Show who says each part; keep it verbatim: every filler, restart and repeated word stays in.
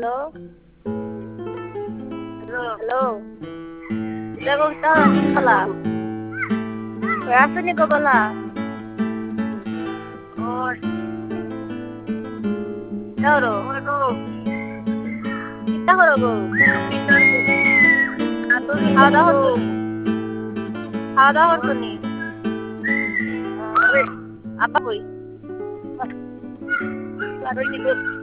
Speaker 1: hello hello দেখো তো বলা আসেনি গো বলা ওর ধরো চিন্তা করো গো খাওয়া দাওয়া হতো খাওয়া দাওয়া হতো নি আপা কই